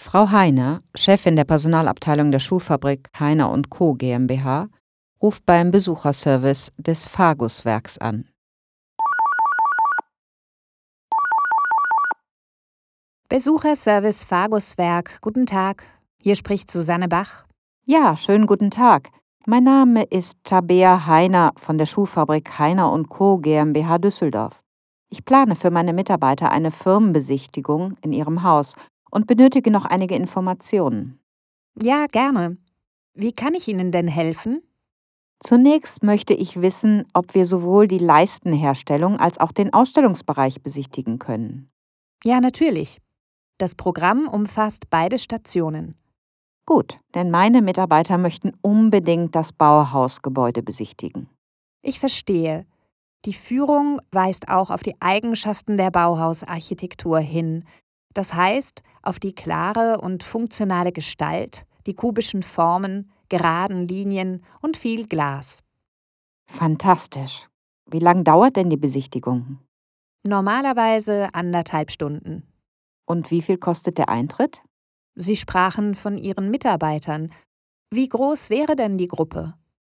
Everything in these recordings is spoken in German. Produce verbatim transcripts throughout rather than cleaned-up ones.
Frau Heine, Chefin der Personalabteilung der Schuhfabrik Heine und Co. GmbH, ruft beim Besucherservice des Fagus-Werks an. Besucherservice Fagus-Werk, guten Tag. Hier spricht Susanne Bach. Ja, schönen guten Tag. Mein Name ist Tabea Heiner von der Schuhfabrik Heine und Co. GmbH Düsseldorf. Ich plane für meine Mitarbeiter eine Firmenbesichtigung in ihrem Haus und benötige noch einige Informationen. Ja, gerne. Wie kann ich Ihnen denn helfen? Zunächst möchte ich wissen, ob wir sowohl die Leistenherstellung als auch den Ausstellungsbereich besichtigen können. Ja, natürlich. Das Programm umfasst beide Stationen. Gut, denn meine Mitarbeiter möchten unbedingt das Bauhausgebäude besichtigen. Ich verstehe. Die Führung weist auch auf die Eigenschaften der Bauhausarchitektur hin. Das heißt, auf die klare und funktionale Gestalt, die kubischen Formen, geraden Linien und viel Glas. Fantastisch. Wie lange dauert denn die Besichtigung? Normalerweise anderthalb Stunden. Und wie viel kostet der Eintritt? Sie sprachen von Ihren Mitarbeitern. Wie groß wäre denn die Gruppe?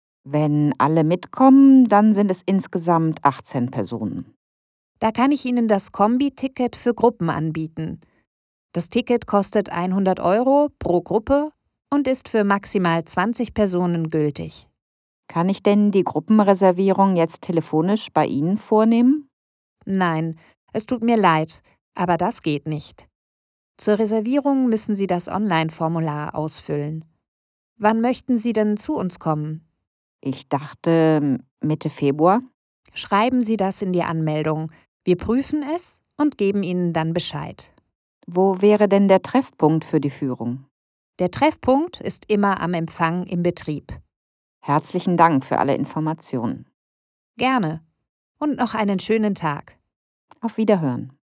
Wenn alle mitkommen, dann sind es insgesamt achtzehn Personen. Da kann ich Ihnen das Kombi-Ticket für Gruppen anbieten. Das Ticket kostet hundert Euro pro Gruppe und ist für maximal zwanzig Personen gültig. Kann ich denn die Gruppenreservierung jetzt telefonisch bei Ihnen vornehmen? Nein, es tut mir leid, aber das geht nicht. Zur Reservierung müssen Sie das Online-Formular ausfüllen. Wann möchten Sie denn zu uns kommen? Ich dachte Mitte Februar. Schreiben Sie das in die Anmeldung. Wir prüfen es und geben Ihnen dann Bescheid. Wo wäre denn der Treffpunkt für die Führung? Der Treffpunkt ist immer am Empfang im Betrieb. Herzlichen Dank für alle Informationen. Gerne. Und noch einen schönen Tag. Auf Wiederhören.